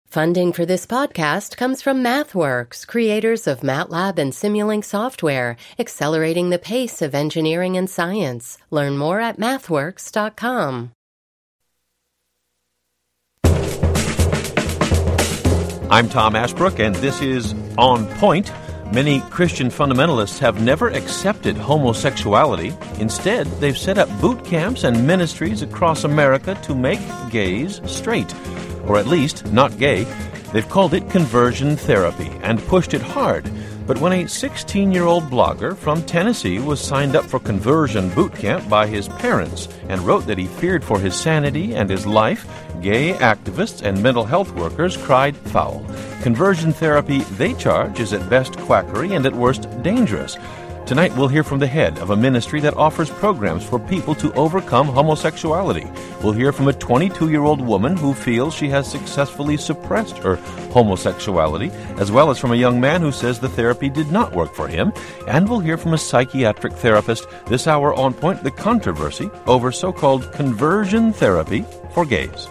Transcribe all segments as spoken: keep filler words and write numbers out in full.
Funding for this podcast comes from MathWorks, creators of MATLAB and Simulink software, accelerating the pace of engineering and science. Learn more at mathworks dot com. I'm Tom Ashbrook, and this is On Point. Many Christian fundamentalists have never accepted homosexuality. Instead, they've set up boot camps and ministries across America to make gays straight. Or at least not gay. They've called it conversion therapy and pushed it hard. But when a sixteen-year-old blogger from Tennessee was signed up for conversion boot camp by his parents and wrote that he feared for his sanity and his life, gay activists and mental health workers cried foul. Conversion therapy, they charge, is at best quackery and at worst dangerous. Tonight we'll hear from the head of a ministry that offers programs for people to overcome homosexuality. We'll hear from a twenty-two-year-old woman who feels she has successfully suppressed her homosexuality, as well as from a young man who says the therapy did not work for him. And we'll hear from a psychiatric therapist. This hour on Point, the controversy over so-called conversion therapy for gays.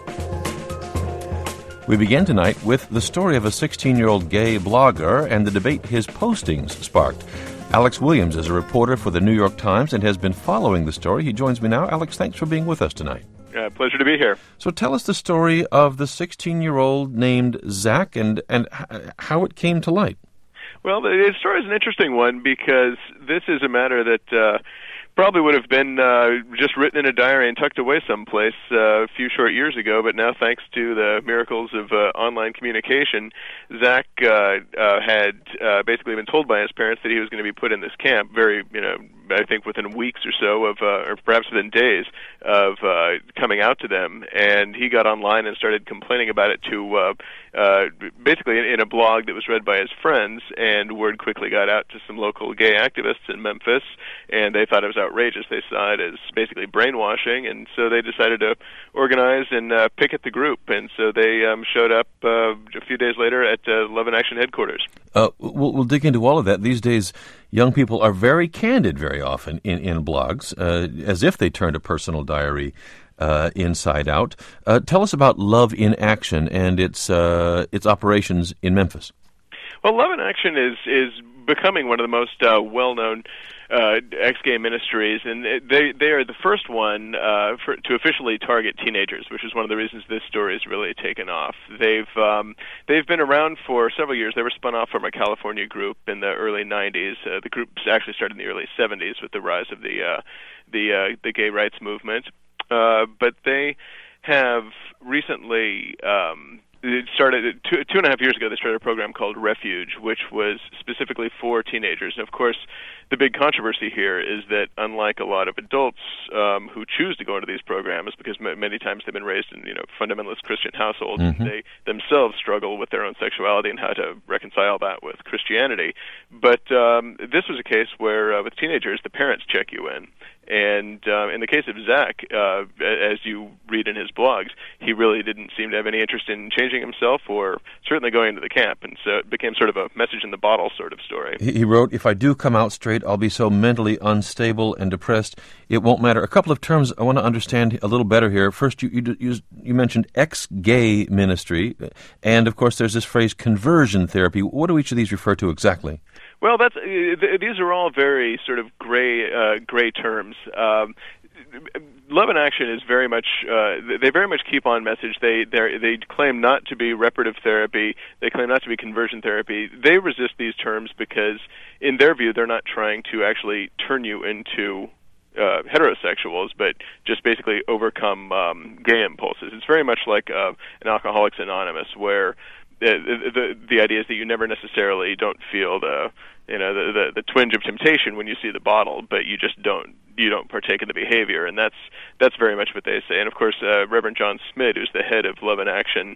We begin tonight with the story of a sixteen-year-old gay blogger and the debate his postings sparked. Alex Williams is a reporter for the New York Times and has been following the story. He joins me now. Alex, thanks for being with us tonight. Uh, pleasure to be here. So tell us the story of the sixteen-year-old named Zach and, and how it came to light. Well, the story is an interesting one because this is a matter that uh, probably would have been uh, just written in a diary and tucked away someplace uh, a few short years ago, but now thanks to the miracles of uh, online communication, Zach uh, uh, had uh, basically been told by his parents that he was going to be put in this camp very, you know, I think within weeks or so of, uh, or perhaps within days of uh, coming out to them, and he got online and started complaining about it to uh, uh, basically in, in a blog that was read by his friends, and word quickly got out to some local gay activists in Memphis, and they thought it was outrageous. They saw it as basically brainwashing, and so they decided to organize and uh, picket the group, and so they um, showed up uh, a few days later at uh, Love in Action headquarters. Uh, we'll, we'll dig into all of that. These days, young people are very candid very often in, in blogs, uh, as if they turned a personal diary uh, inside out. Uh, tell us about Love in Action and its uh, its operations in Memphis. Well, Love in Action is is becoming one of the most uh, well-known uh, ex-gay ministries, and they they are the first one uh, for, to officially target teenagers, which is one of the reasons this story has really taken off. They've um, they've been around for several years. They were spun off from a California group in the early nineties. Uh, the group actually started in the early seventies with the rise of the uh, the uh, the gay rights movement, uh, but they have recently. Um, It started two, two and a half years ago. They started a program called Refuge, which was specifically for teenagers. And of course, the big controversy here is that unlike a lot of adults um, who choose to go into these programs, because m- many times they've been raised in you know fundamentalist Christian households, mm-hmm. they themselves struggle with their own sexuality and how to reconcile that with Christianity. But um, this was a case where uh, with teenagers, the parents check you in. And uh, in the case of Zach, uh, as you read in his blogs, he really didn't seem to have any interest in changing himself or certainly going into the camp. And so it became sort of a message in the bottle sort of story. He wrote, "If I do come out straight, I'll be so mentally unstable and depressed, it won't matter." A couple of terms I want to understand a little better here. First, you you, you, you mentioned ex-gay ministry. And, of course, there's this phrase conversion therapy. What do each of these refer to exactly? Well, that's uh, th- these are all very sort of gray uh, gray terms. Um, Love in Action is very much uh, they very much keep on message. They they claim not to be reparative therapy. They claim not to be conversion therapy. They resist these terms because, in their view, they're not trying to actually turn you into uh, heterosexuals, but just basically overcome um, gay impulses. It's very much like uh, an Alcoholics Anonymous, where The, the the idea is that you never necessarily don't feel the you know the, the the twinge of temptation when you see the bottle, but you just don't you don't partake in the behavior, and that's that's very much what they say. And of course, uh, Reverend John Smith, who's the head of Love in Action,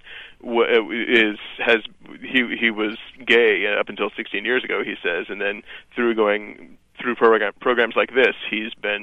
is has he he was gay up until sixteen years ago, he says, and then through going through program, programs like this, he's been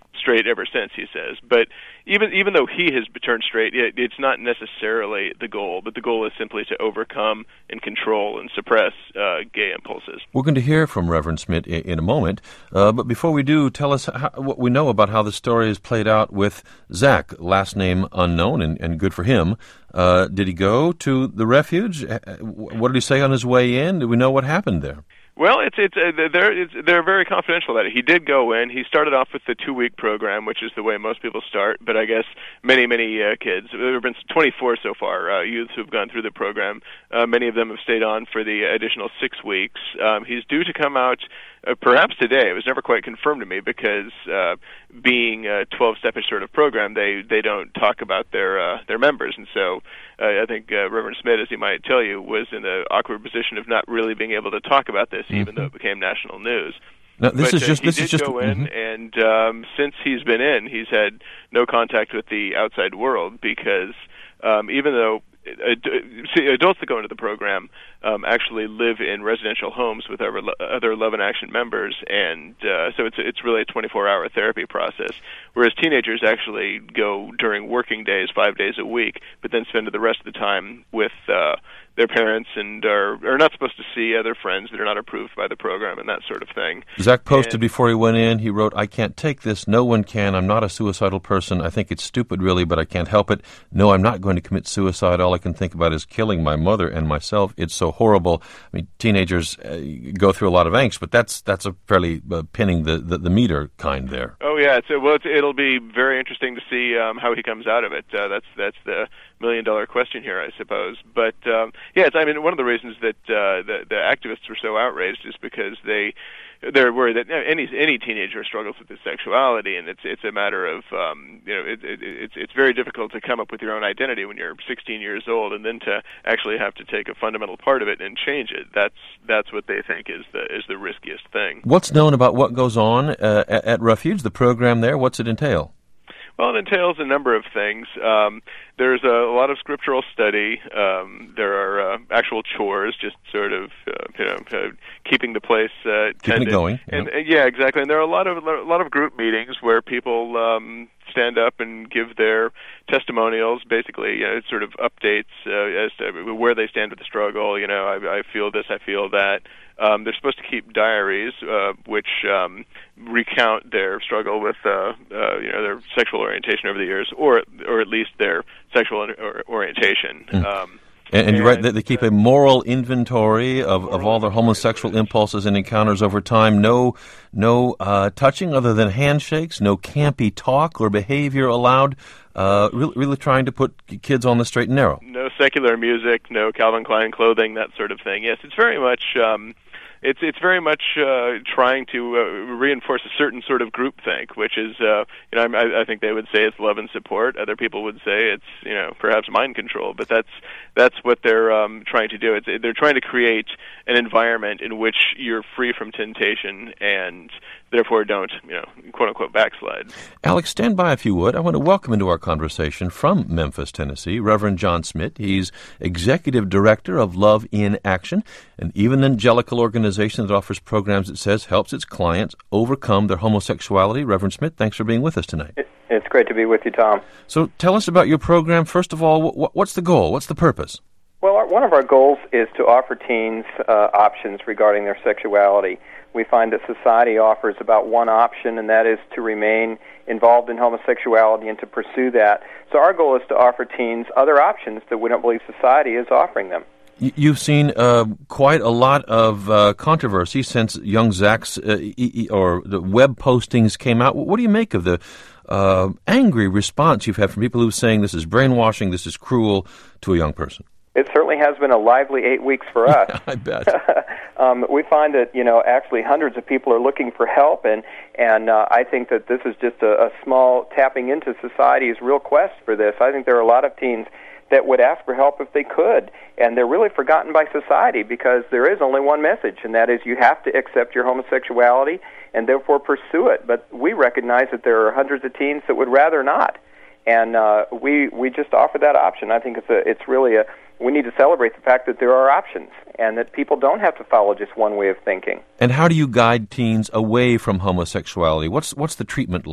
straight ever since, he says. But even even though he has turned straight, it, it's not necessarily the goal, but the goal is simply to overcome and control and suppress uh, gay impulses. We're going to hear from Reverend Smith in, in a moment, uh, but before we do, tell us how, what we know about how the story is played out with Zach, last name unknown, and, and good for him. Uh, did he go to the refuge? What did he say on his way in? Do we know what happened there? Well, it's it's uh, they're it's, they're very confidential about it. He did go in. He started off with the two-week program, which is the way most people start. But I guess many many uh, kids. There have been twenty-four so far uh, youths who've gone through the program. Uh, many of them have stayed on for the additional six weeks. Um, he's due to come out uh, perhaps today. It was never quite confirmed to me because uh, being a twelve-step-ish sort of program, they they don't talk about their uh, their members, and so uh, I think uh, Reverend Smith, as he might tell you, was in the awkward position of not really being able to talk about this, even though it became national news. Now, this but, is just uh, he this did is just go in, mm-hmm. and um, since he's been in, he's had no contact with the outside world because um, even though ad- see, adults that go into the program um, actually live in residential homes with other, other Love in Action members, and uh, so it's it's really a twenty-four hour therapy process. Whereas teenagers actually go during working days, five days a week, but then spend the rest of the time with uh, their parents and are, are not supposed to see other friends that are not approved by the program and that sort of thing. Zach posted and, before he went in, he wrote, "I can't take this. No one can. I'm not a suicidal person. I think it's stupid, really, but I can't help it. No, I'm not going to commit suicide. All I can think about is killing my mother and myself. It's so horrible." I mean, teenagers uh, go through a lot of angst, but that's that's a fairly uh, pinning the, the, the meter kind there. Oh, yeah. It's, well, it's, it'll be very interesting to see um, how he comes out of it. Uh, that's that's the million-dollar question here, I suppose. But, um, yeah, it's, I mean, one of the reasons that uh, the, the activists were so outraged is because they... they're worried that any any teenager struggles with his sexuality, and it's it's a matter of um, you know it, it, it's it's very difficult to come up with your own identity when you're sixteen years old, and then to actually have to take a fundamental part of it and change it. That's that's what they think is the is the riskiest thing. What's known about what goes on uh, at, at Refuge, the program there? What's it entail? Well, it entails a number of things. Um, there's a, a lot of scriptural study. Um, there are uh, actual chores, just sort of uh, you know uh, keeping the place uh, tended. Keeping it going. And uh, yeah, exactly. And there are a lot of a lot of group meetings where people um, stand up and give their testimonials, basically, you know, sort of updates uh, as to where they stand with the struggle. You know, I, I feel this, I feel that. Um, they're supposed to keep diaries, uh, which um, recount their struggle with, uh, uh, you know, their sexual orientation over the years, or or at least their sexual or, orientation. Mm. Um, and, and, and you're right, they, they keep uh, a moral inventory of, moral of all their homosexual impulses and encounters over time. No, no uh, touching other than handshakes. No campy talk or behavior allowed. Uh, really, really trying to put kids on the straight and narrow. No secular music, no Calvin Klein clothing, that sort of thing. Yes, it's very much. Um, It's it's very much uh, trying to uh, reinforce a certain sort of groupthink, which is, uh, you know, I, I think they would say it's love and support. Other people would say it's, you know, perhaps mind control. But that's that's what they're um, trying to do. It's, they're trying to create an environment in which you're free from temptation and therefore don't, you know, quote unquote backslide. Alex, stand by if you would. I want to welcome into our conversation from Memphis, Tennessee, Reverend John Smith. He's Executive Director of Love in Action, an evangelical organization that offers programs, it says, helps its clients overcome their homosexuality. Reverend Smith, thanks for being with us tonight. It's great to be with you, Tom. So tell us about your program. First of all, what's the goal? What's the purpose? Well, our, one of our goals is to offer teens uh, options regarding their sexuality. We find that society offers about one option, and that is to remain involved in homosexuality and to pursue that. So our goal is to offer teens other options that we don't believe society is offering them. You've seen uh, quite a lot of uh, controversy since young Zach's uh, e- e- or the web postings came out. What do you make of the uh, angry response you've had from people who are saying this is brainwashing, this is cruel to a young person? It certainly has been a lively eight weeks for us. Yeah, I bet. um, we find that, you know, actually hundreds of people are looking for help, and, and uh, I think that this is just a, a small tapping into society's real quest for this. I think there are a lot of teens that would ask for help if they could, and they're really forgotten by society because there is only one message, and that is you have to accept your homosexuality and therefore pursue it. But we recognize that there are hundreds of teens that would rather not, and uh, we we just offer that option. I think it's a it's really a we need to celebrate the fact that there are options and that people don't have to follow just one way of thinking. And how do you guide teens away from homosexuality? What's what's the treatment like?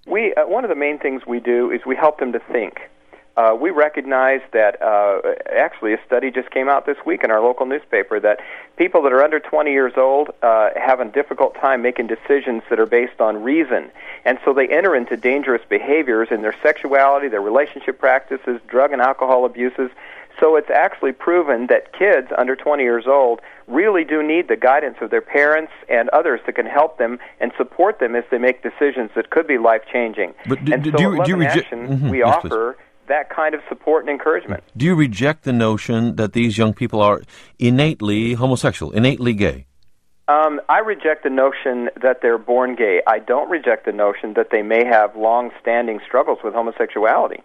We uh, one of the main things we do is we help them to think. Uh, we recognize that, uh, actually a study just came out this week in our local newspaper that people that are under twenty years old uh, have a difficult time making decisions that are based on reason. And so they enter into dangerous behaviors in their sexuality, their relationship practices, drug and alcohol abuses. So it's actually proven that kids under twenty years old really do need the guidance of their parents and others that can help them and support them as they make decisions that could be life-changing. But do, and do, so do you, at Love do you in reject, Action, mm-hmm, we yes, offer please. that kind of support and encouragement. Do you reject the notion that these young people are innately homosexual, innately gay? Um, I reject the notion that they're born gay. I don't reject the notion that they may have long-standing struggles with homosexuality.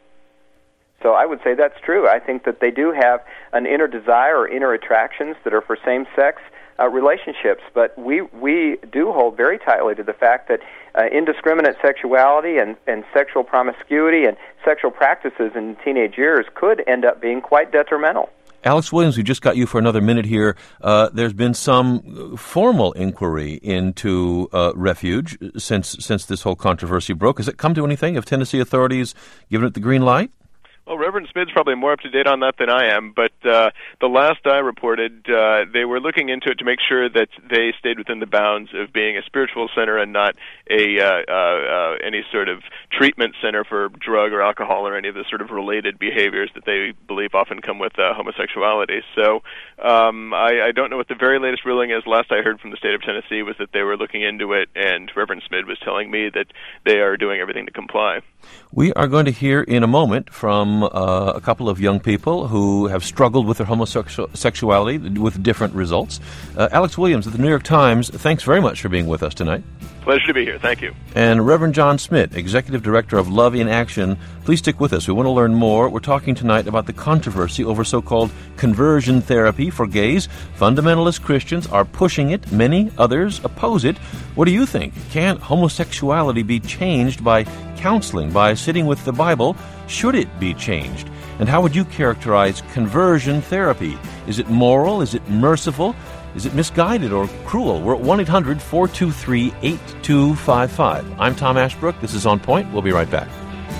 So I would say that's true. I think that they do have an inner desire or inner attractions that are for same-sex uh, relationships, but we we do hold very tightly to the fact that uh, indiscriminate sexuality and, and sexual promiscuity and sexual practices in teenage years could end up being quite detrimental. Alex Williams, we just got you for another minute here. Uh, there's been some formal inquiry into uh, Refuge since since this whole controversy broke. Has it come to anything? Have Tennessee authorities given it the green light? Well, Reverend Smith's probably more up to date on that than I am, but uh, the last I reported, uh, they were looking into it to make sure that they stayed within the bounds of being a spiritual center and not a uh, uh, uh, any sort of treatment center for drug or alcohol or any of the sort of related behaviors that they believe often come with uh, homosexuality. So um, I, I don't know what the very latest ruling is. Last I heard from the state of Tennessee was that they were looking into it, and Reverend Smith was telling me that they are doing everything to comply. We are going to hear in a moment from uh, a couple of young people who have struggled with their homosexuality with different results. Uh, Alex Williams of the New York Times, thanks very much for being with us tonight. Pleasure to be here. Thank you. And Reverend John Smith, Executive Director of Love in Action. Please stick with us. We want to learn more. We're talking tonight about the controversy over so-called conversion therapy for gays. Fundamentalist Christians are pushing it. Many others oppose it. What do you think? Can homosexuality be changed by counseling, by sitting with the Bible? Should it be changed? And how would you characterize conversion therapy? Is it moral? Is it merciful? Is it misguided or cruel? We're at one eight hundred four two three eight two five five. I'm Tom Ashbrook. This is On Point. We'll be right back.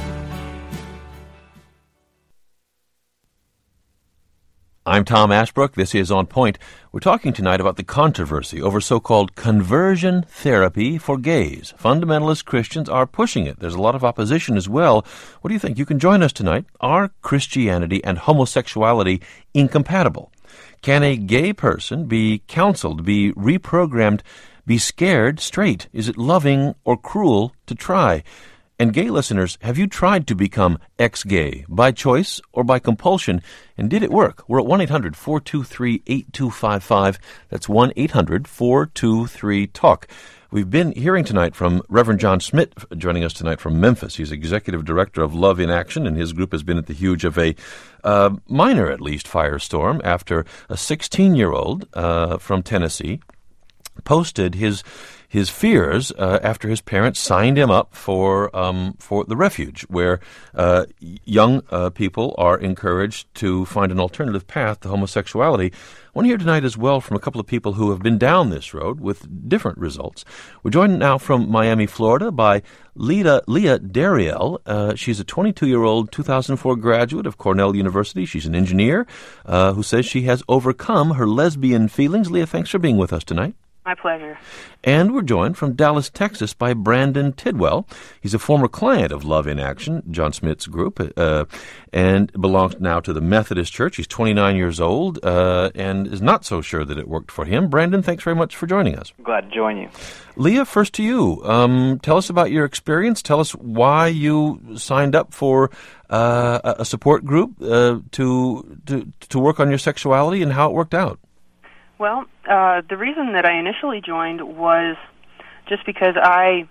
I'm Tom Ashbrook. This is On Point. We're talking tonight about the controversy over so-called conversion therapy for gays. Fundamentalist Christians are pushing it. There's a lot of opposition as well. What do you think? You can join us tonight. Are Christianity and homosexuality incompatible? Can a gay person be counseled, be reprogrammed, be scared straight? Is it loving or cruel to try? And gay listeners, have you tried to become ex-gay by choice or by compulsion? And did it work? We're at one eight hundred four two three eight two five five. That's one eight hundred four two three talk. We've been hearing tonight from Reverend John Smith, joining us tonight from Memphis. He's Executive Director of Love in Action, and his group has been at the huge of a uh, minor, at least, firestorm after a sixteen-year-old uh, from Tennessee posted his his fears uh, after his parents signed him up for um, for the Refuge, where uh, young uh, people are encouraged to find an alternative path to homosexuality. I want to hear tonight as well from a couple of people who have been down this road with different results. We're joined now from Miami, Florida, by Leah, Leah Dariel. Uh, she's a twenty-two-year-old two thousand four graduate of Cornell University. She's an engineer uh, who says she has overcome her lesbian feelings. Leah, thanks for being with us tonight. My pleasure. And we're joined from Dallas, Texas, by Brandon Tidwell. He's a former client of Love in Action, John Smith's group, uh, and belongs now to the Methodist Church. He's twenty-nine years old uh, and is not so sure that it worked for him. Brandon, thanks very much for joining us. Glad to join you. Leah, first to you. Um, tell us about your experience. Tell us why you signed up for uh, a support group uh, to, to to work on your sexuality and how it worked out. Well, uh, the reason that I initially joined was just because I,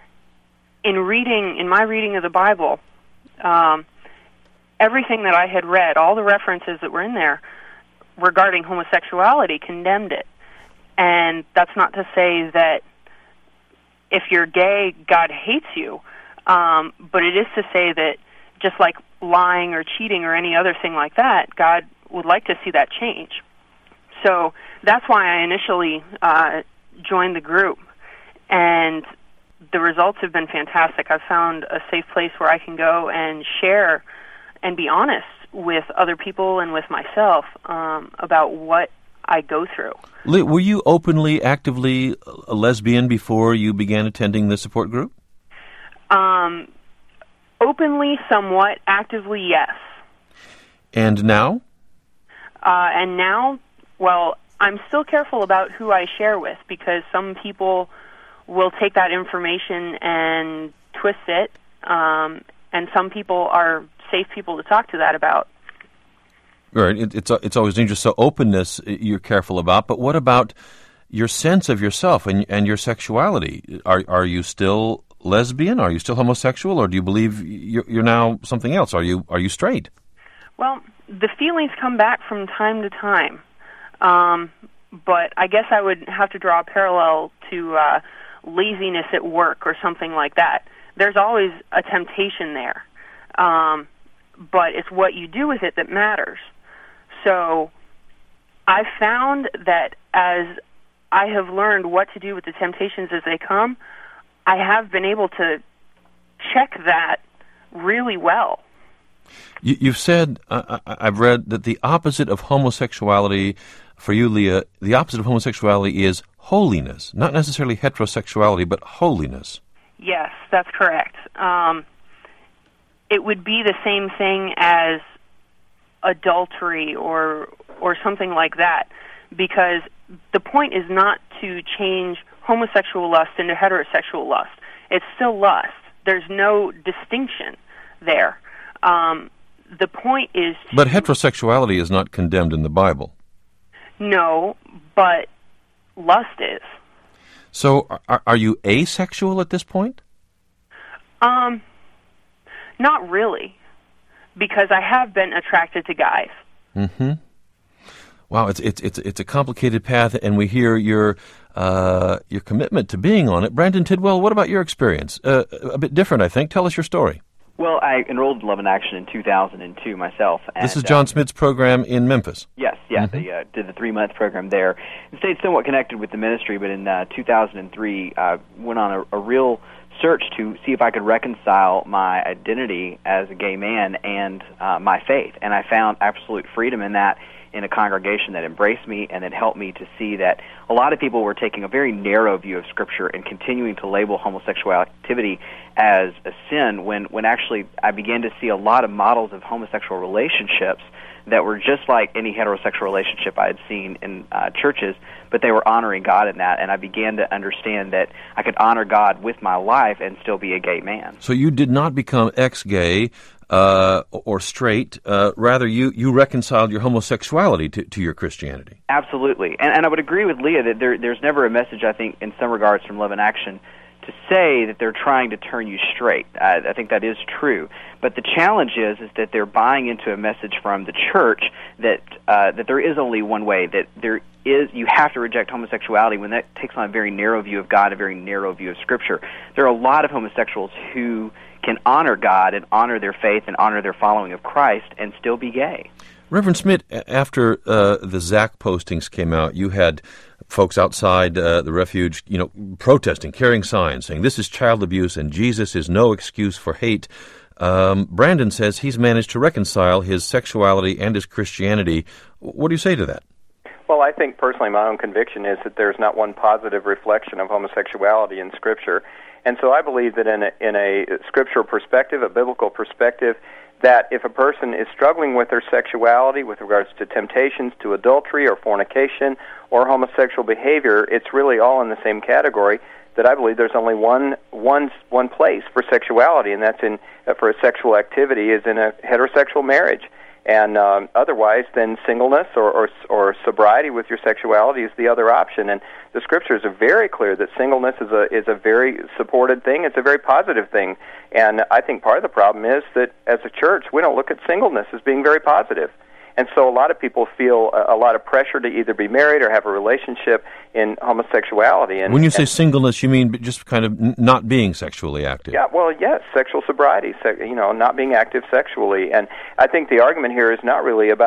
in reading, in my reading of the Bible, um, everything that I had read, all the references that were in there regarding homosexuality condemned it. And that's not to say that if you're gay, God hates you, um, but it is to say that just like lying or cheating or any other thing like that, God would like to see that change. So that's why I initially uh, joined the group. And the results have been fantastic. I've found a safe place where I can go and share and be honest with other people and with myself um, about what I go through. Were you openly, actively a lesbian before you began attending the support group? Um, openly, somewhat. Actively, yes. And now? Uh, and now, well, I'm still careful about who I share with, because some people will take that information and twist it, um, and some people are safe people to talk to that about. Right. It, it's it's always interesting. So openness you're careful about, but what about your sense of yourself and and your sexuality? Are are you still lesbian? Are you still homosexual, or do you believe you're, you're now something else? Are you are you straight? Well, the feelings come back from time to time, um, but I guess I would have to draw a parallel to uh, laziness at work or something like that. There's always a temptation there, um, but it's what you do with it that matters. So I found that as I have learned what to do with the temptations as they come, I have been able to check that really well. You, you've said, uh, I've read, that the opposite of homosexuality, for you, Leah, the opposite of homosexuality is holiness, not necessarily heterosexuality, but holiness. Yes, that's correct. Um, it would be the same thing as adultery or or something like that, because the point is not to change homosexual lust into heterosexual lust. It's still lust. There's no distinction there. Um, the point is to, But heterosexuality is not condemned in the Bible. No, but lust is. So are, are you asexual at this point? Um, not really, because I have been attracted to guys. Mm-hmm. Wow, it's it's it's it's a complicated path, and we hear your uh, your commitment to being on it. Brandon Tidwell, what about your experience? Uh, a bit different, I think. Tell us your story. Well, I enrolled in Love in Action in two thousand two myself. And, this is John um, Smith's program in Memphis. Yes, yes. Mm-hmm. I uh, did the three-month program there. It stayed somewhat connected with the ministry, but in uh, two thousand three, I uh, went on a, a real search to see if I could reconcile my identity as a gay man and uh, my faith. And I found absolute freedom in that, in a congregation that embraced me and that helped me to see that a lot of people were taking a very narrow view of Scripture and continuing to label homosexual activity as a sin, when, when actually I began to see a lot of models of homosexual relationships that were just like any heterosexual relationship I had seen in uh, churches, but they were honoring God in that, and I began to understand that I could honor God with my life and still be a gay man. So you did not become ex-gay uh, or straight. Uh, rather, you, you reconciled your homosexuality to, to your Christianity. Absolutely. And, and I would agree with Leah that there, there's never a message, I think, in some regards from Love in Action to say that they're trying to turn you straight. I, I think that is true. But the challenge is is that they're buying into a message from the church that uh, that there is only one way, that there is you have to reject homosexuality, when that takes on a very narrow view of God, a very narrow view of Scripture. There are a lot of homosexuals who can honor God and honor their faith and honor their following of Christ and still be gay. Reverend Smith, after uh, the Zach postings came out, you had folks outside uh, the refuge, you know, protesting, carrying signs, saying this is child abuse and Jesus is no excuse for hate. Um, Brandon says he's managed to reconcile his sexuality and his Christianity. What do you say to that? Well, I think personally my own conviction is that there's not one positive reflection of homosexuality in Scripture. And so I believe that in a, in a scriptural perspective, a biblical perspective, that if a person is struggling with their sexuality with regards to temptations to adultery or fornication or homosexual behavior, it's really all in the same category, that I believe there's only one one one place for sexuality, and that's in uh, for a sexual activity is in a heterosexual marriage. And um, otherwise, then singleness or, or or sobriety with your sexuality is the other option. And the Scriptures are very clear that singleness is a is a very supported thing. It's a very positive thing. And I think part of the problem is that as a church, we don't look at singleness as being very positive. And so a lot of people feel a, a lot of pressure to either be married or have a relationship in homosexuality. And when you say and, singleness, you mean just kind of n- not being sexually active? Yeah, well, yes, sexual sobriety, se- you know, not being active sexually. And I think the argument here is not really about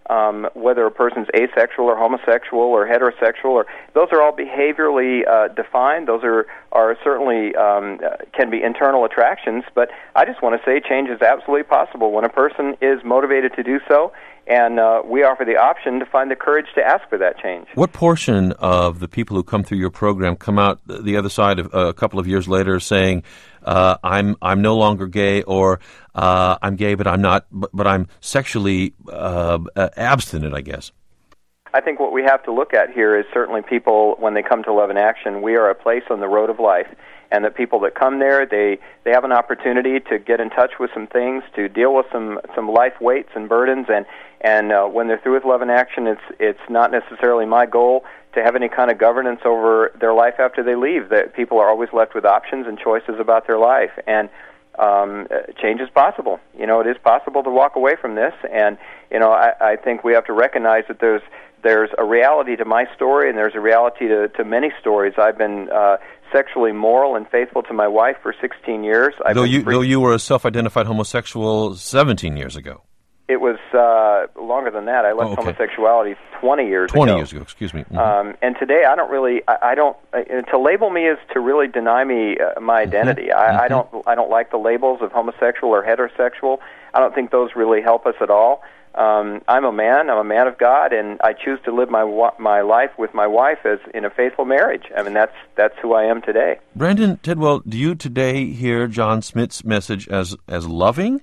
um, whether a person's asexual or homosexual or heterosexual, or those are all behaviorally uh, defined. Those are are certainly um, can be internal attractions. But I just want to say change is absolutely possible when a person is motivated to do so. And uh, we offer the option to find the courage to ask for that change. What portion of the people who come through your program come out the other side of, uh, a couple of years later saying, uh, "I'm I'm no longer gay," or uh, "I'm gay, but I'm not, but, but I'm sexually uh, abstinent"? I guess. I think what we have to look at here is certainly people when they come to Love in Action. We are a place on the road of life. And the people that come there, they, they have an opportunity to get in touch with some things, to deal with some, some life weights and burdens, and and uh, when they're through with Love in Action, it's it's not necessarily my goal to have any kind of governance over their life after they leave. That people are always left with options and choices about their life, and um, change is possible. You know, it is possible to walk away from this, and you know, I, I think we have to recognize that there's there's a reality to my story, and there's a reality to, to many stories. I've been uh, sexually moral and faithful to my wife for sixteen years. I've though you free- though you were a self-identified homosexual seventeen years ago. It was uh, longer than that. I left oh, okay. homosexuality twenty years twenty ago. twenty years ago, excuse me. Mm-hmm. Um, and today I don't really, I, I don't, uh, to label me is to really deny me uh, my identity. Mm-hmm. I, Mm-hmm. I don't I don't like the labels of homosexual or heterosexual. I don't think those really help us at all. Um, I'm a man. I'm a man of God, and I choose to live my my life with my wife as in a faithful marriage. I mean, that's that's who I am today. Brandon Tidwell, do you today hear John Smith's message as as loving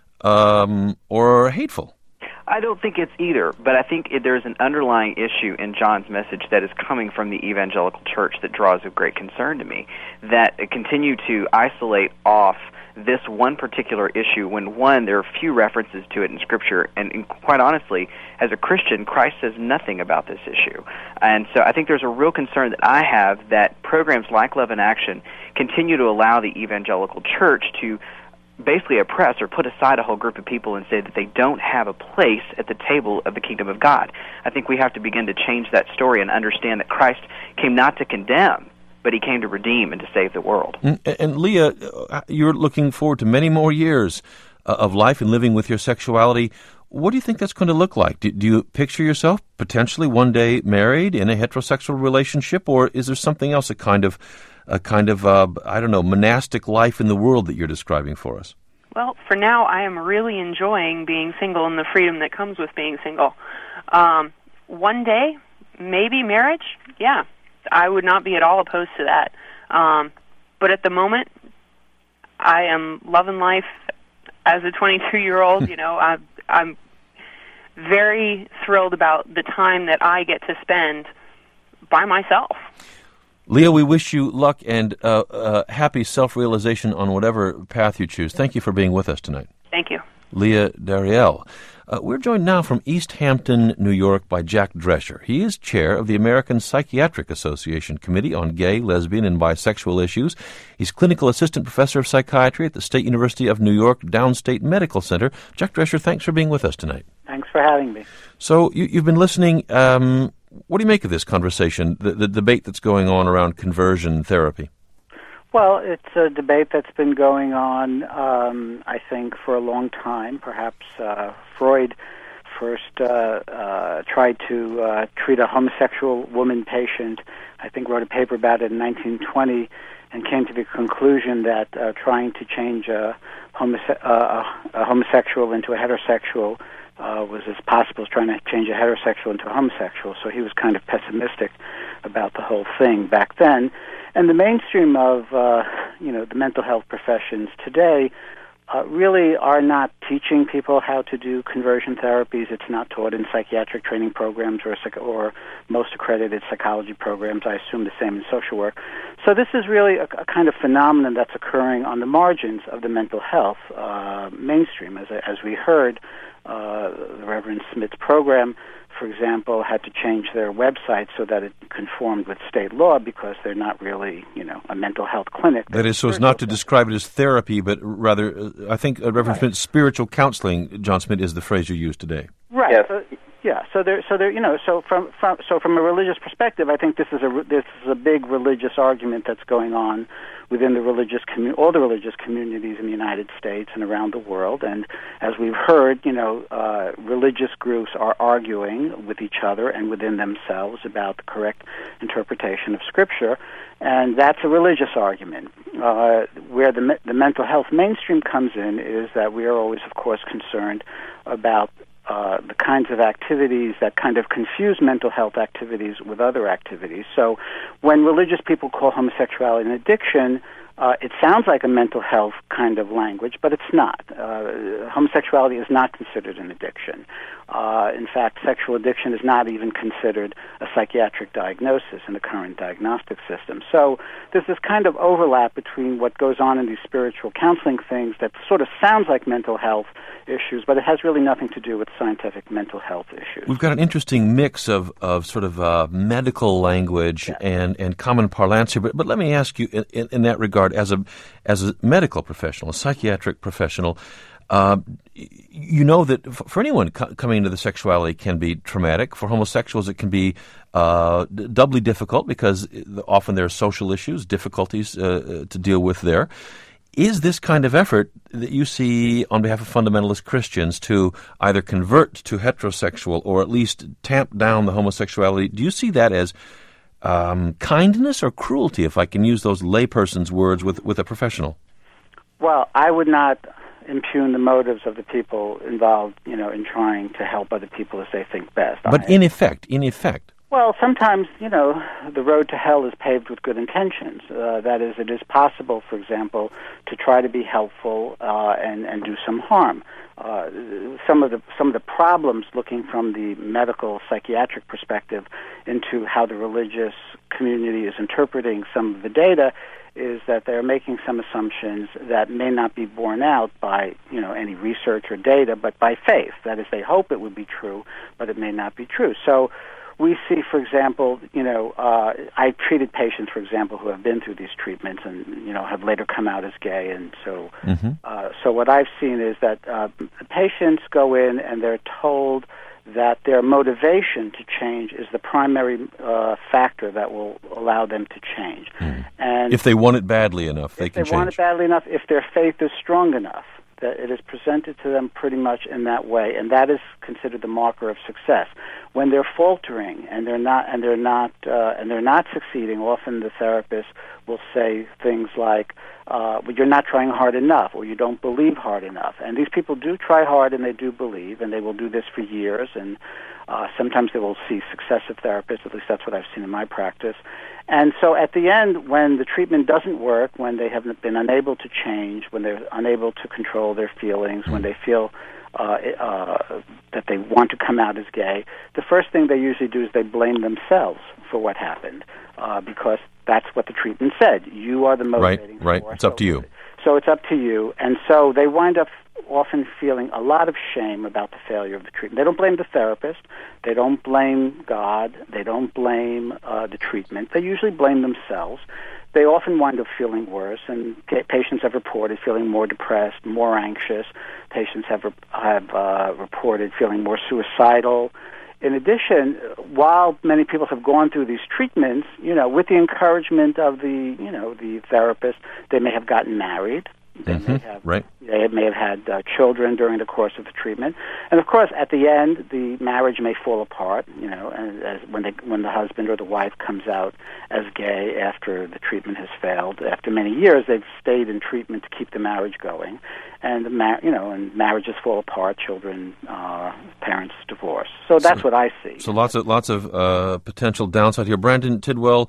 um, or hateful? I don't think it's either, but I think it, there's an underlying issue in John's message that is coming from the evangelical church that draws a great concern to me, that continue to isolate off this one particular issue when, one, there are few references to it in Scripture, and, and quite honestly, as a Christian, Christ says nothing about this issue. And so I think there's a real concern that I have that programs like Love in Action continue to allow the evangelical church to basically oppress or put aside a whole group of people and say that they don't have a place at the table of the kingdom of God. I think we have to begin to change that story and understand that Christ came not to condemn, but he came to redeem and to save the world. And, and Leah, you're looking forward to many more years uh, of life and living with your sexuality. What do you think that's going to look like? Do, do you picture yourself potentially one day married in a heterosexual relationship, or is there something else, a kind of, a kind of uh, I don't know, monastic life in the world that you're describing for us? Well, for now, I am really enjoying being single and the freedom that comes with being single. Um, one day, maybe marriage, yeah. I would not be at all opposed to that. Um, but at the moment, I am loving life as a twenty-two-year-old. You know, I, I'm very thrilled about the time that I get to spend by myself. Leah, we wish you luck and uh, uh, happy self-realization on whatever path you choose. Thank you for being with us tonight. Thank you. Leah Dariel. Uh, we're joined now from East Hampton, New York, by Jack Drescher. He is chair of the American Psychiatric Association Committee on Gay, Lesbian, and Bisexual Issues. He's clinical assistant professor of psychiatry at the State University of New York Downstate Medical Center. Jack Drescher, thanks for being with us tonight. Thanks for having me. So you, you've been listening. Um, what do you make of this conversation, the, the debate that's going on around conversion therapy? Well, it's a debate that's been going on, um, I think, for a long time. Perhaps uh, Freud first uh, uh, tried to uh, treat a homosexual woman patient, I think wrote a paper about it in nineteen twenty, and came to the conclusion that uh, trying to change a, homose- uh, a homosexual into a heterosexual uh, was as possible as trying to change a heterosexual into a homosexual. So he was kind of pessimistic about the whole thing back then. And the mainstream of, uh, you know, the mental health professions today uh, really are not teaching people how to do conversion therapies. It's not taught in psychiatric training programs or psych- or most accredited psychology programs. I assume the same in social work. So this is really a, a kind of phenomenon that's occurring on the margins of the mental health uh, mainstream. As, as we heard, uh, the Reverend Smith's program, for example, had to change their website so that it conformed with state law because they're not really, you know, a mental health clinic. That is, so as not to describe it as therapy, but rather, uh, I think uh, Reverend right. Smith, spiritual counseling, John Smith, is the phrase you use today. Right. Yes. So, Yeah, so there, so there, you know, so from, from so from a religious perspective, I think this is a this is a big religious argument that's going on within the religious commu- all the religious communities in the United States and around the world. And as we've heard, you know, uh, religious groups are arguing with each other and within themselves about the correct interpretation of Scripture, and that's a religious argument. Uh, where the me- the mental health mainstream comes in is that we are always, of course, concerned about Uh, the kinds of activities that kind of confuse mental health activities with other activities. So when religious people call homosexuality an addiction, uh, it sounds like a mental health kind of language, but it's not. Uh, homosexuality is not considered an addiction. Uh, in fact, sexual addiction is not even considered a psychiatric diagnosis in the current diagnostic system. So there's this kind of overlap between what goes on in these spiritual counseling things that sort of sounds like mental health issues, but it has really nothing to do with scientific mental health issues. We've got an interesting mix of, of sort of uh, medical language yeah. and, and common parlance here, but, but let me ask you in, in, in that regard, as a as a medical professional, a psychiatric professional, uh, you know that for anyone co- coming into the sexuality can be traumatic. For homosexuals, it can be uh, doubly difficult because often there are social issues, difficulties uh, to deal with there. Is this kind of effort that you see on behalf of fundamentalist Christians to either convert to heterosexual or at least tamp down the homosexuality, do you see that as um, kindness or cruelty, if I can use those layperson's words with, with a professional? Well, I would not impugn the motives of the people involved, you know, in trying to help other people as they think best. But I, in effect, in effect. Well, sometimes, you know, the road to hell is paved with good intentions. Uh, that is, it is possible, for example, to try to be helpful uh, and, and do some harm. Uh, some of the some of the problems, looking from the medical psychiatric perspective into how the religious community is interpreting some of the data, is that they're making some assumptions that may not be borne out by, you know, any research or data, but by faith. That is, they hope it would be true, but it may not be true. So we see, for example, you know, uh, I treated patients, for example, who have been through these treatments and, you know, have later come out as gay. And so mm-hmm. uh, so what I've seen is that uh, patients go in and they're told that their motivation to change is the primary uh, factor that will allow them to change. Mm. And if they want it badly enough, they can change. If they want it badly enough, if their faith is strong enough, that it is presented to them pretty much in that way, and that is considered the marker of success. When they're faltering and they're not and they're not uh, and they're not succeeding, often the therapist will say things like, uh, "Well, you're not trying hard enough," or "You don't believe hard enough." And these people do try hard, and they do believe, and they will do this for years. And uh, sometimes they will see successive therapists. At least that's what I've seen in my practice. And so at the end, when the treatment doesn't work, when they have been unable to change, when they're unable to control their feelings, when they feel uh, uh, that they want to come out as gay, the first thing they usually do is they blame themselves for what happened, uh, because that's what the treatment said. You are the motivating Right, right. force. It's up to you. So it's up to you. And so they wind up often feeling a lot of shame about the failure of the treatment. They don't blame the therapist. They don't blame God. They don't blame uh, the treatment. They usually blame themselves. They often wind up feeling worse, and pa- patients have reported feeling more depressed, more anxious. Patients have re- have uh, reported feeling more suicidal. In addition, while many people have gone through these treatments, you know, with the encouragement of the, you know, the therapist, they may have gotten married. They mm-hmm. may have, right. They may have had uh, children during the course of the treatment, and of course, at the end, the marriage may fall apart. You know, and as when they, when the husband or the wife comes out as gay after the treatment has failed, after many years, they've stayed in treatment to keep the marriage going, and the mar- you know, and marriages fall apart, children, uh, parents divorce. So that's so, what I see. So lots of lots of uh, potential downside here. Brandon Tidwell.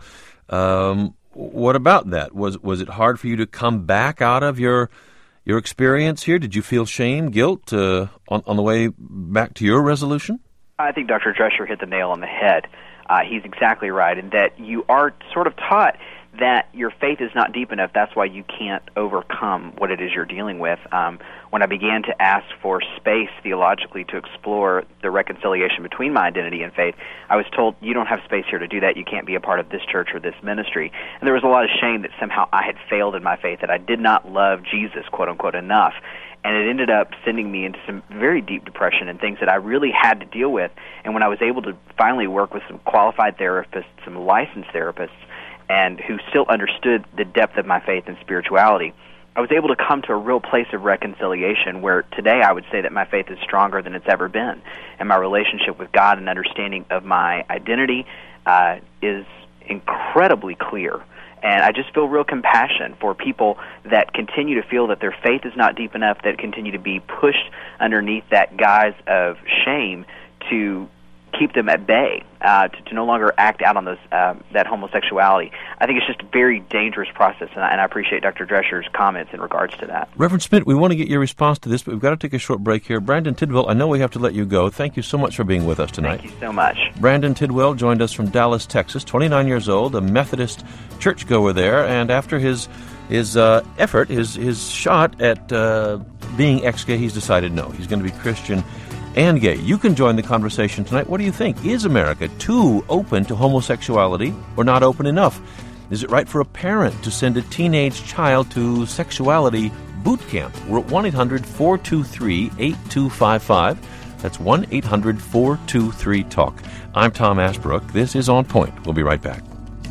Um, What about that? Was was it hard for you to come back out of your your experience here? Did you feel shame, guilt uh, on on the way back to your resolution? I think Doctor Drescher hit the nail on the head. Uh, he's exactly right in that you are sort of taught that your faith is not deep enough. That's why you can't overcome what it is you're dealing with. Um, when I began to ask for space theologically to explore the reconciliation between my identity and faith, I was told, you don't have space here to do that. You can't be a part of this church or this ministry. And there was a lot of shame that somehow I had failed in my faith, that I did not love Jesus, quote unquote, enough. and it ended up sending me into some very deep depression and things that I really had to deal with. And when I was able to finally work with some qualified therapists, some licensed therapists, and who still understood the depth of my faith and spirituality, I was able to come to a real place of reconciliation where today I would say that my faith is stronger than it's ever been, and my relationship with God and understanding of my identity uh, is incredibly clear. And I just feel real compassion for people that continue to feel that their faith is not deep enough, that continue to be pushed underneath that guise of shame to keep them at bay, uh, to, to no longer act out on those uh, that homosexuality. I think it's just a very dangerous process, and I, and I appreciate Doctor Drescher's comments in regards to that. Reverend Schmidt, we want to get your response to this, but we've got to take a short break here. Brandon Tidwell, I know we have to let you go. Thank you so much for being with us tonight. Thank you so much. Brandon Tidwell joined us from Dallas, Texas, twenty-nine years old, a Methodist churchgoer there, and after his his uh, effort, his, his shot at uh, being ex-gay, he's decided no, he's going to be Christian and gay. You can join the conversation tonight. What do you think? Is America too open to homosexuality or not open enough? Is it right for a parent to send a teenage child to sexuality boot camp? We're at one eight hundred four two three eight two five five. That's one eight hundred four two three talk. I'm Tom Ashbrook. This is On Point. We'll be right back.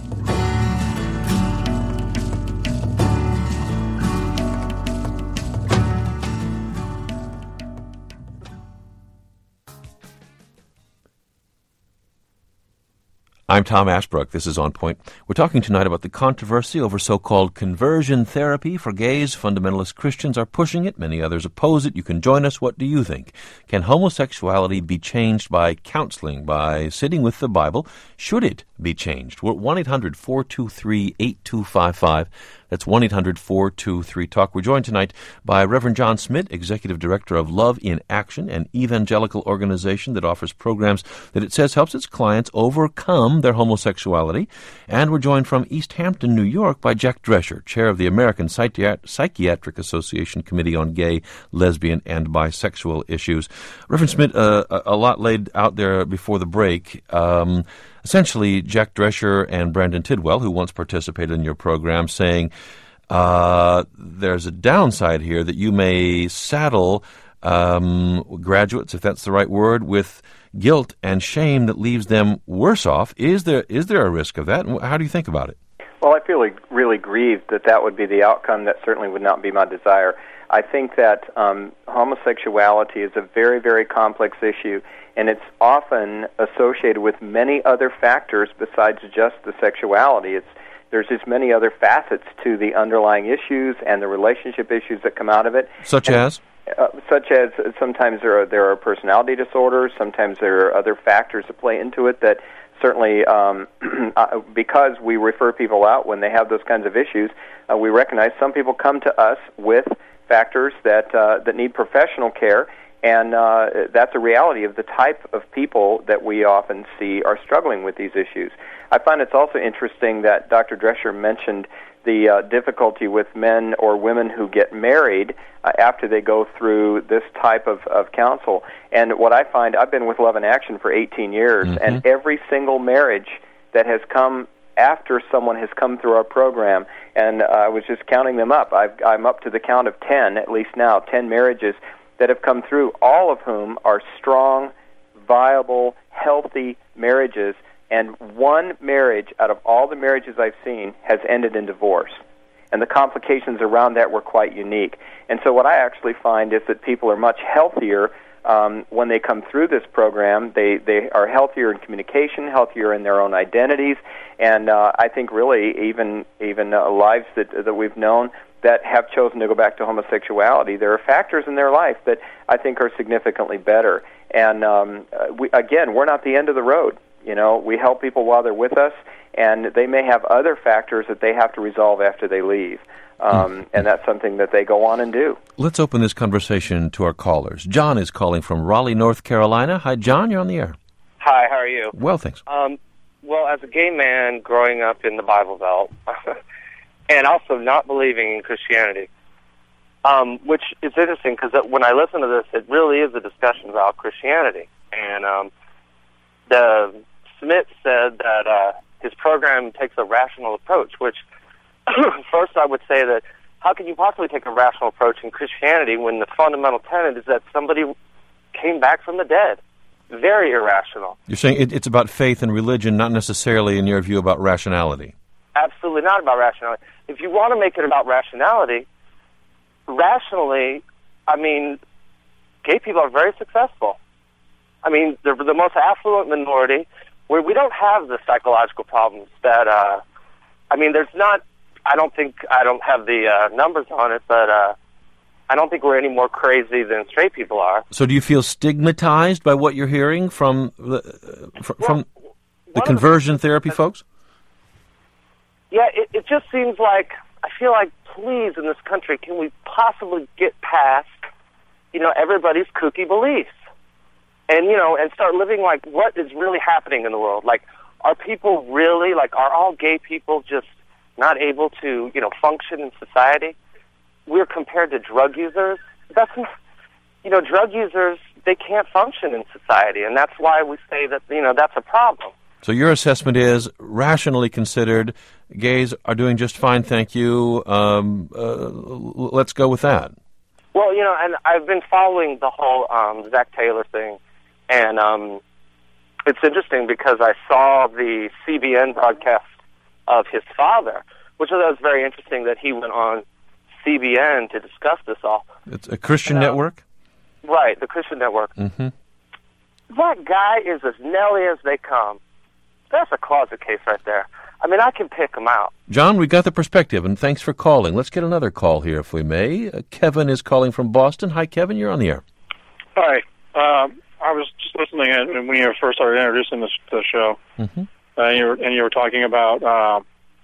I'm Tom Ashbrook. This is On Point. We're talking tonight about the controversy over so-called conversion therapy for gays. Fundamentalist Christians are pushing it. Many others oppose it. You can join us. What do you think? Can homosexuality be changed by counseling, by sitting with the Bible? Should it be changed? We're at one eight hundred four two three eight two five five. That's one eight hundred four two three talk. We're joined tonight by Reverend John Schmidt, Executive Director of Love in Action, an evangelical organization that offers programs that it says helps its clients overcome their homosexuality. And we're joined from East Hampton, New York, by Jack Drescher, Chair of the American Psychiat- Psychiatric Association Committee on Gay, Lesbian, and Bisexual Issues. Reverend Schmidt, uh, a, a lot laid out there before the break. Um, essentially, Jack Drescher and Brandon Tidwell, who once participated in your program, saying uh, there's a downside here that you may saddle um, graduates, if that's the right word, with guilt and shame that leaves them worse off. Is there is there a risk of that? And how do you think about it? Well, I feel really grieved that that would be the outcome. That certainly would not be my desire. I think that um, homosexuality is a very, very complex issue, and it's often associated with many other factors besides just the sexuality. It's There's just many other facets to the underlying issues and the relationship issues that come out of it. Such and, as? Uh, such as sometimes there are there are personality disorders, sometimes there are other factors that play into it that certainly, um, because we refer people out when they have those kinds of issues, uh, we recognize some people come to us with factors that uh, that need professional care, and uh, that's a reality of the type of people that we often see are struggling with these issues. I find it's also interesting that Doctor Drescher mentioned the uh, difficulty with men or women who get married uh, after they go through this type of, of counsel. And what I find, I've been with Love in Action for eighteen years, mm-hmm. and every single marriage that has come after someone has come through our program, and uh, I was just counting them up. I've, I'm up to the count of ten, at least now, ten marriages that have come through, all of whom are strong, viable, healthy marriages. And one marriage out of all the marriages I've seen has ended in divorce. And the complications around that were quite unique. And so what I actually find is that people are much healthier um, when they come through this program. They they are healthier in communication, healthier in their own identities, and uh, I think really even even uh, lives that that we've known that have chosen to go back to homosexuality, there are factors in their life that I think are significantly better. And um, we, again, we're not the end of the road. You know, we help people while they're with us, and they may have other factors that they have to resolve after they leave. Um, and that's something that they go on and do. Let's open this conversation to our callers. John is calling from Raleigh, North Carolina. Hi, John. You're on the air. Hi, how are you? Well, thanks. Um, well, as a gay man growing up in the Bible Belt, and also not believing in Christianity, um, which is interesting because when I listen to this, it really is a discussion about Christianity. And um, the Smith said that uh, his program takes a rational approach, which first I would say that how can you possibly take a rational approach in Christianity when the fundamental tenet is that somebody came back from the dead? Very irrational. You're saying it, it's about faith and religion, not necessarily, in your view, about rationality. Absolutely not about rationality. If you want to make it about rationality, rationally, I mean, gay people are very successful. I mean, they're the most affluent minority where we don't have the psychological problems that, uh, I mean, there's not, I don't think, I don't have the uh, numbers on it, but uh, I don't think we're any more crazy than straight people are. So do you feel stigmatized by what you're hearing from the, uh, fr- well, from the conversion the, therapy folks? Yeah, it, it just seems like, I feel like, please, in this country, can we possibly get past, you know, everybody's kooky beliefs? And, you know, and start living like what is really happening in the world. Like, are people really, like, are all gay people just not able to, you know, function in society? We're compared to drug users. That's, you know, drug users, they can't function in society. And that's why we say that, you know, that's a problem. So your assessment is, rationally considered, gays are doing just fine, thank you. Um, uh, let's go with that. Well, you know, and I've been following the whole um, Zach Taylor thing. And um, it's interesting because I saw the C B N broadcast of his father, which I thought was very interesting that he went on C B N to discuss this all. It's a Christian and, uh, network? Right, the Christian network. Mm-hmm. That guy is as Nelly as they come. That's a closet case right there. I mean, I can pick him out. John, we got the perspective, and thanks for calling. Let's get another call here, if we may. Uh, Kevin is calling from Boston. Hi, Kevin. You're on the air. Hi. Um, I was just listening in when you first started introducing this, the show, mm-hmm. uh, and, you were, and you were talking about, uh,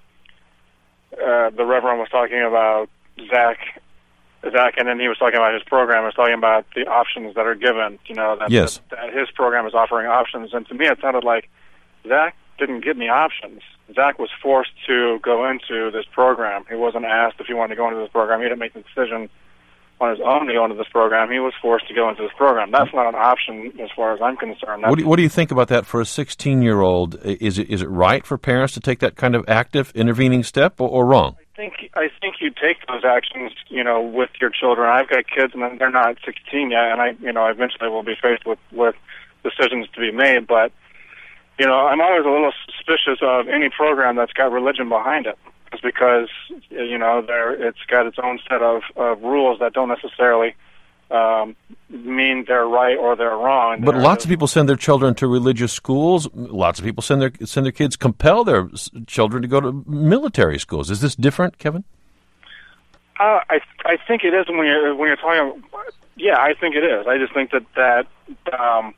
uh, the Reverend was talking about Zach, Zach, and then he was talking about his program. He was talking about the options that are given, you know, that, yes. that, that his program is offering options. And to me, it sounded like Zach didn't get any options. Zach was forced to go into this program. He wasn't asked if he wanted to go into this program. He didn't make the decision on his own to go into this program. He was forced to go into this program. That's not an option as far as I'm concerned. What do, you, what do you think about that for a sixteen-year-old? Is it is it right for parents to take that kind of active, intervening step, or, or wrong? I think I think you take those actions, you know, with your children. I've got kids, and they're not sixteen yet, and I, you know, eventually will be faced with, with decisions to be made. But, you know, I'm always a little suspicious of any program that's got religion behind it. It's because, you know, there it's got its own set of, of rules that don't necessarily um, mean they're right or they're wrong. But they're lots just, of people send their children to religious schools. Lots of people send their send their kids, compel their children to go to military schools. Is this different, Kevin? Uh, I I think it is when you're when you're talking. Yeah, I think it is. I just think that that um,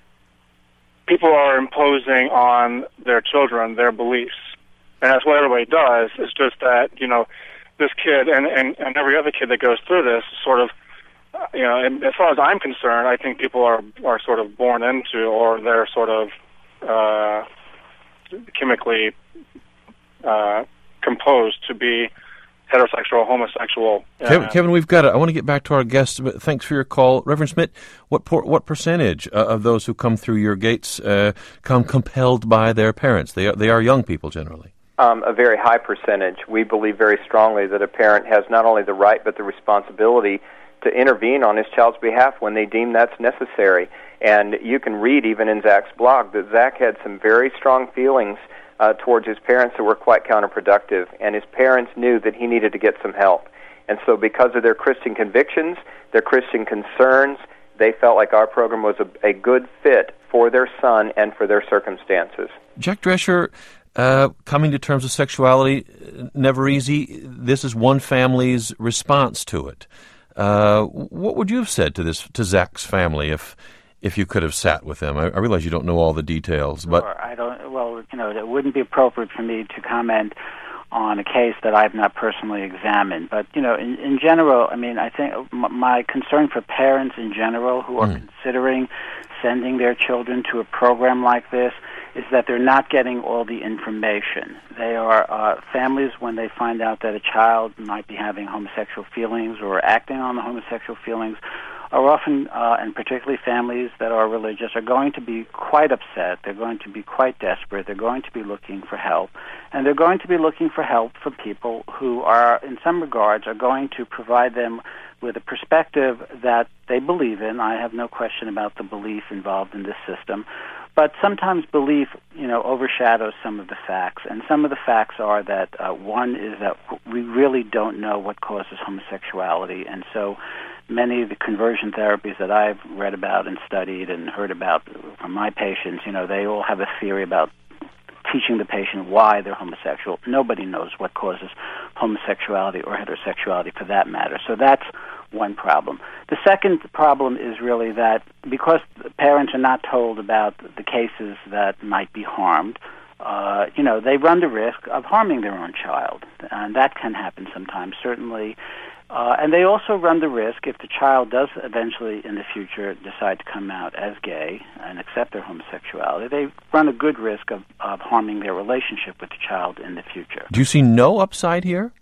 people are imposing on their children their beliefs. And that's what everybody does. It's just that, you know, this kid and, and, and every other kid that goes through this sort of, you know, and as far as I'm concerned, I think people are, are sort of born into, or they're sort of uh, chemically uh, composed to be heterosexual, homosexual. Kevin, uh, Kevin, we've got it. I want to get back to our guests, but thanks for your call. Reverend Schmidt, what por- what percentage uh, of those who come through your gates uh, come compelled by their parents? They are, they are young people generally. Um, a very high percentage. We believe very strongly that a parent has not only the right but the responsibility to intervene on his child's behalf when they deem that's necessary. And you can read even in Zach's blog that Zach had some very strong feelings uh, towards his parents that were quite counterproductive, and his parents knew that he needed to get some help. And so because of their Christian convictions, their Christian concerns, they felt like our program was a, a good fit for their son and for their circumstances. Jack Drescher, Uh, coming to terms with sexuality, never easy. This is one family's response to it. Uh, what would you have said to this to Zach's family if if you could have sat with them? I, I realize you don't know all the details, but sure. I don't. Well, you know, it wouldn't be appropriate for me to comment on a case that I've not personally examined. But you know, in, in general, I mean, I think m- my concern for parents in general who are mm. considering sending their children to a program like this is that they're not getting all the information. They are uh, families, when they find out that a child might be having homosexual feelings or acting on the homosexual feelings, are often, uh, and particularly families that are religious, are going to be quite upset. They're going to be quite desperate. They're going to be looking for help. And they're going to be looking for help from people who are, in some regards, are going to provide them with a perspective that they believe in. I have no question about the belief involved in this system. But sometimes belief, you know, overshadows some of the facts. And some of the facts are that, uh, one is that we really don't know what causes homosexuality. And so many of the conversion therapies that I've read about and studied and heard about from my patients, you know, they all have a theory about teaching the patient why they're homosexual. Nobody knows what causes homosexuality or heterosexuality for that matter. So that's one problem. The second problem is really that because parents are not told about the cases that might be harmed, uh, you know, they run the risk of harming their own child. And that can happen sometimes, certainly. Uh, and they also run the risk, if the child does eventually in the future decide to come out as gay and accept their homosexuality, they run a good risk of, of harming their relationship with the child in the future. Do you see no upside here?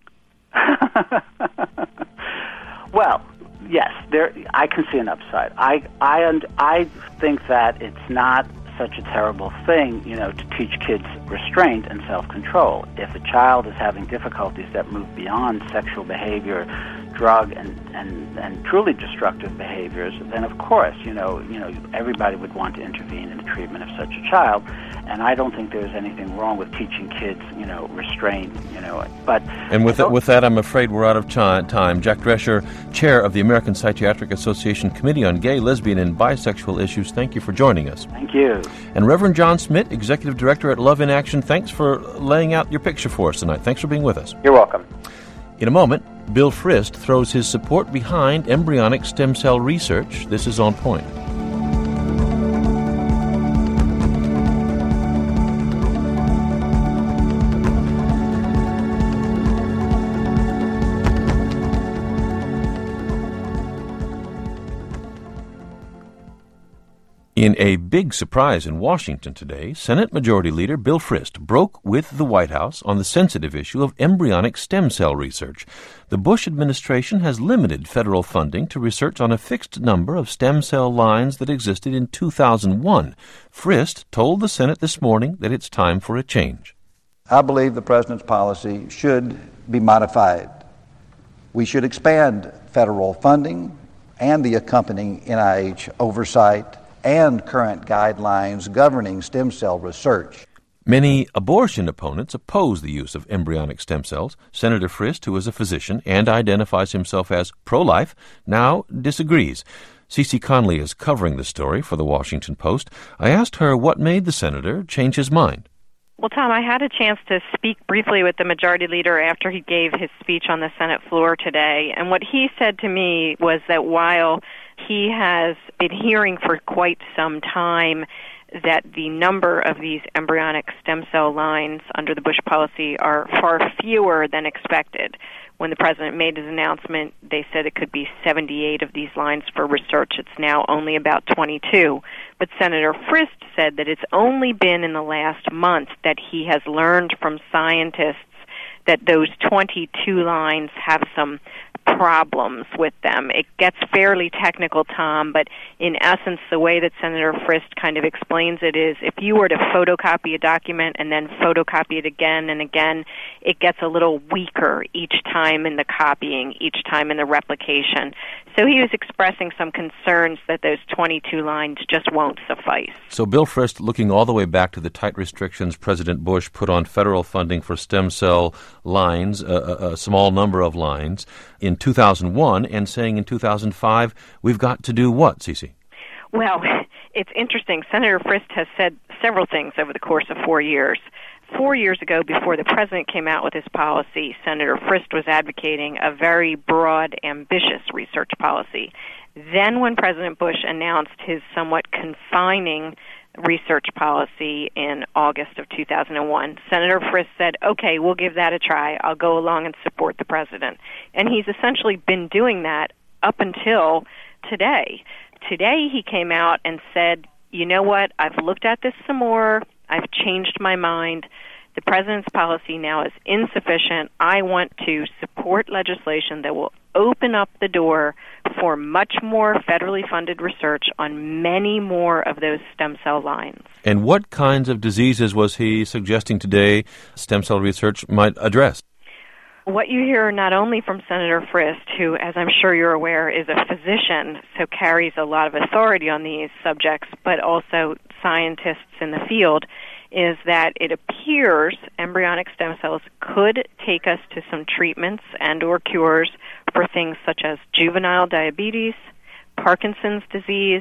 Well, yes, there. I can see an upside. I, I, I think that it's not such a terrible thing, you know, to teach kids restraint and self-control. If a child is having difficulties that move beyond sexual behavior, drug and, and, and truly destructive behaviors, then of course, you know, you know, everybody would want to intervene in the treatment of such a child. And I don't think there's anything wrong with teaching kids, you know, restraint, you know. But and with that, with that, I'm afraid we're out of ch- time. Jack Drescher, chair of the American Psychiatric Association Committee on Gay, Lesbian, and Bisexual Issues. Thank you for joining us. Thank you. And Reverend John Smith, executive director at Love in Action. Thanks for laying out your picture for us tonight. Thanks for being with us. You're welcome. In a moment, Bill Frist throws his support behind embryonic stem cell research. This is On Point. In a big surprise in Washington today, Senate Majority Leader Bill Frist broke with the White House on the sensitive issue of embryonic stem cell research. The Bush administration has limited federal funding to research on a fixed number of stem cell lines that existed in two thousand one. Frist told the Senate this morning that it's time for a change. I believe the President's policy should be modified. We should expand federal funding and the accompanying N I H oversight and current guidelines governing stem cell research. Many abortion opponents oppose the use of embryonic stem cells. Senator Frist, who is a physician and identifies himself as pro-life, now disagrees. Cece Conley is covering the story for the Washington Post. I asked her what made the senator change his mind. Well, Tom, I had a chance to speak briefly with the Majority Leader after he gave his speech on the Senate floor today, and what he said to me was that while he has been hearing for quite some time that the number of these embryonic stem cell lines under the Bush policy are far fewer than expected. When the president made his announcement, they said it could be seventy-eight of these lines for research. It's now only about twenty-two. But Senator Frist said that it's only been in the last month that he has learned from scientists that those twenty-two lines have some problems with them. It gets fairly technical, Tom, but in essence, the way that Senator Frist kind of explains it is if you were to photocopy a document and then photocopy it again and again, it gets a little weaker each time in the copying, each time in the replication. So he was expressing some concerns that those twenty-two lines just won't suffice. So Bill Frist, looking all the way back to the tight restrictions President Bush put on federal funding for stem cell lines, a, a, a small number of lines, in two thousand one, and saying in two thousand five, we've got to do what, Cece? Well, it's interesting. Senator Frist has said several things over the course of four years. Four years ago, before the president came out with his policy, Senator Frist was advocating a very broad, ambitious research policy. Then when President Bush announced his somewhat confining research policy in August of two thousand one, Senator Frist said, okay, we'll give that a try. I'll go along and support the president. And he's essentially been doing that up until today. Today he came out and said, you know what, I've looked at this some more. I've changed my mind. The president's policy now is insufficient. I want to support legislation that will open up the door for much more federally funded research on many more of those stem cell lines. And what kinds of diseases was he suggesting today stem cell research might address? What you hear not only from Senator Frist, who, as I'm sure you're aware, is a physician, so carries a lot of authority on these subjects, but also scientists in the field, is that it appears embryonic stem cells could take us to some treatments and or cures for things such as juvenile diabetes, Parkinson's disease,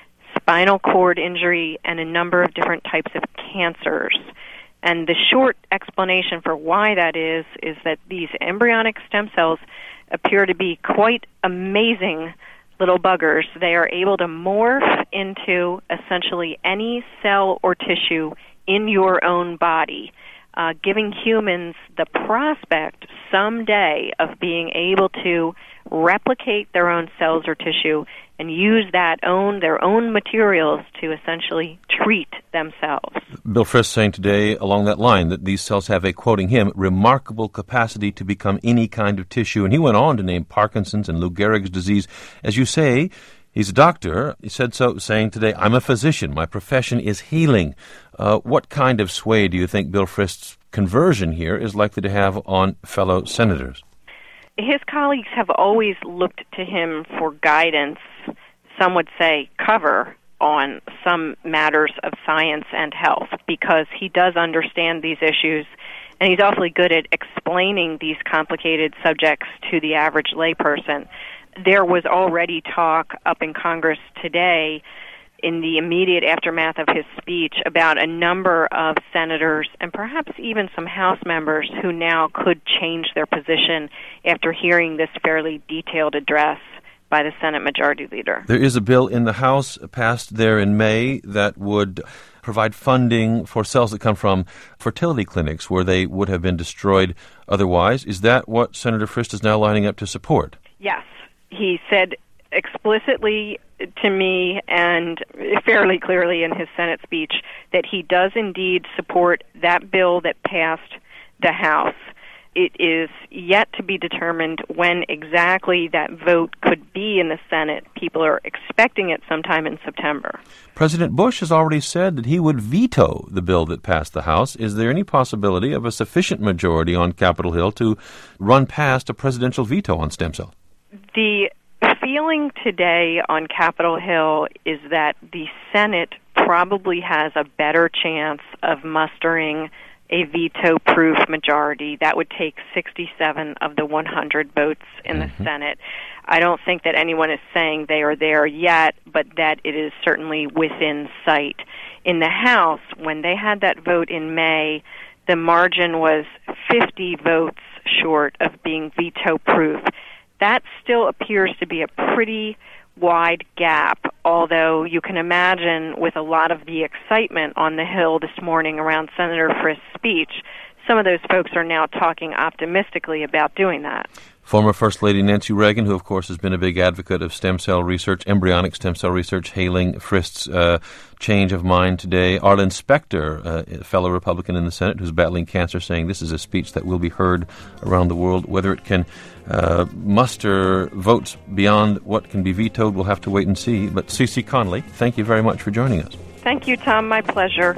spinal cord injury, and a number of different types of cancers. And the short explanation for why that is, is that these embryonic stem cells appear to be quite amazing little buggers. They are able to morph into essentially any cell or tissue in your own body, uh, giving humans the prospect someday of being able to replicate their own cells or tissue and use that own their own materials to essentially treat themselves. Bill Frist saying today along that line that these cells have a, quoting him, remarkable capacity to become any kind of tissue. And he went on to name Parkinson's and Lou Gehrig's disease. As you say, he's a doctor. He said so, saying today, I'm a physician. My profession is healing. Uh, what kind of sway do you think Bill Frist's conversion here is likely to have on fellow senators? His colleagues have always looked to him for guidance, some would say cover, on some matters of science and health, because he does understand these issues, and he's awfully good at explaining these complicated subjects to the average layperson. There was already talk up in Congress today in the immediate aftermath of his speech about a number of senators and perhaps even some House members who now could change their position after hearing this fairly detailed address by the Senate Majority Leader. There is a bill in the House passed there in May that would provide funding for cells that come from fertility clinics where they would have been destroyed otherwise. Is that what Senator Frist is now lining up to support? Yes. He said explicitly to me and fairly clearly in his Senate speech that he does indeed support that bill that passed the House. It is yet to be determined when exactly that vote could be in the Senate. People are expecting it sometime in September. President Bush has already said that he would veto the bill that passed the House. Is there any possibility of a sufficient majority on Capitol Hill to run past a presidential veto on stem cells? The feeling today on Capitol Hill is that the Senate probably has a better chance of mustering a veto-proof majority. That would take sixty-seven of the one hundred votes in mm-hmm. the Senate. I don't think that anyone is saying they are there yet, but that it is certainly within sight. In the House, when they had that vote in May, the margin was fifty votes short of being veto-proof. That still appears to be a pretty wide gap, although you can imagine with a lot of the excitement on the Hill this morning around Senator Frist's speech, some of those folks are now talking optimistically about doing that. Former First Lady Nancy Reagan, who of course has been a big advocate of stem cell research, embryonic stem cell research, hailing Frist's uh, change of mind today. Arlen Specter, uh, a fellow Republican in the Senate who's battling cancer, saying this is a speech that will be heard around the world. Whether it can uh, muster votes beyond what can be vetoed, we'll have to wait and see. But Cece Conley, thank you very much for joining us. Thank you, Tom. My pleasure.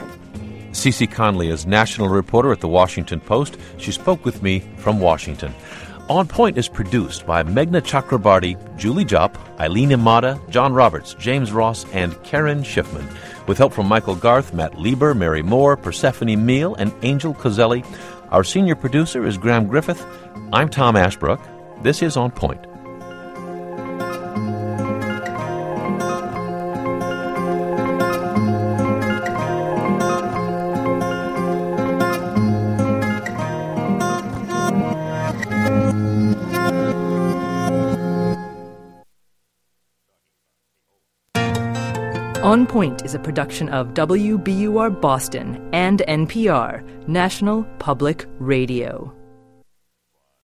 Cece Conley is national reporter at The Washington Post. She spoke with me from Washington. On Point is produced by Meghna Chakrabarty, Julie Jopp, Eileen Imada, John Roberts, James Ross, and Karen Schiffman, with help from Michael Garth, Matt Lieber, Mary Moore, Persephone Meal, and Angel Coselli. Our senior producer is Graham Griffith. I'm Tom Ashbrook. This is On Point. On Point is a production of W B U R Boston and N P R, National Public Radio.